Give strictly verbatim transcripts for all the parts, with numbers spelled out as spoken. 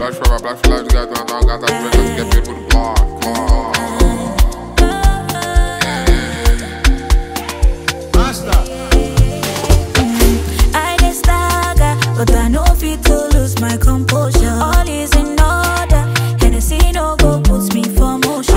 Black forever, black for life, you guys don't got that bread, let's get paid for the block. I just stagger, but I know fit to lose my composure. All is in order, Hennessy no go puts me for motion.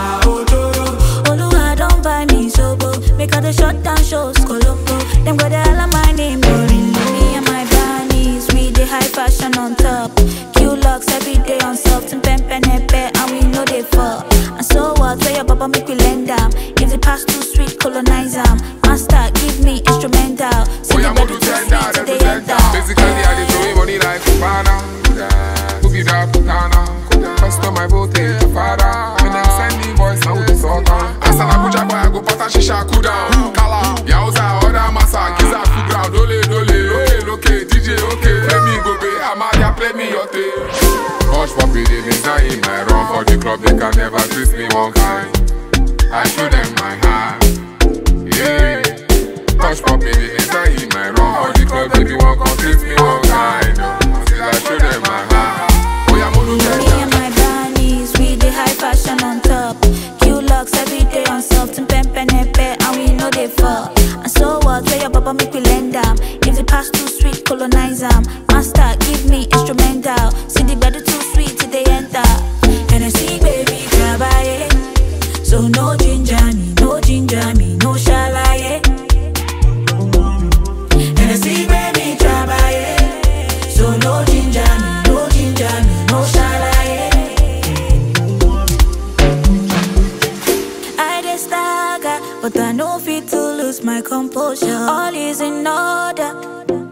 Oluwa don't buy me sober, make all the shut down shows Colombo. Them got the hell of my name, boring. Me and my bunnies, we the high fashion on top. Q locks every day on soft and pen pen and and we know they fall. And so what? Tell your papa make we lend down. If the past too sweet, colonize them. Master, give me instrumental. Oh, yeah, to tender, represent. Basically, I did throwing money like Kubana. Who be that Putana? First time I voted to father. When them send me voice, now the sultan. As an Abuja boy, I go pata shisha kuda. Kala, Yauza, Oda Masa, Giza, Fuground, Dole, Dole, okay, okay, D J, okay. Play me go be, Amadia, play me your tape. Hush for me, they design in my run for the club, they can never twist me one kind. I show them my heart, yeah. Hush for me, they design in my run for the club, baby, won't come twist me one kind. Until I show them my heart. Oh, yeah, Modu, me and my bunnies, we the high fashion on top. Q locks every day on soft and pen pen and and we know they fall. And so what? Tell your papa make we lend them. If the past too sweet, colonize them. Master, give me instrumental. See the better too sweet till they enter. And I see baby trabaye. So no ginger me, no ginger me, no shalaye. And I see baby trabaye. So no ginger me, no ginger me, no shalaye. I just stagger, but I know fit to lose my composure. All is in order.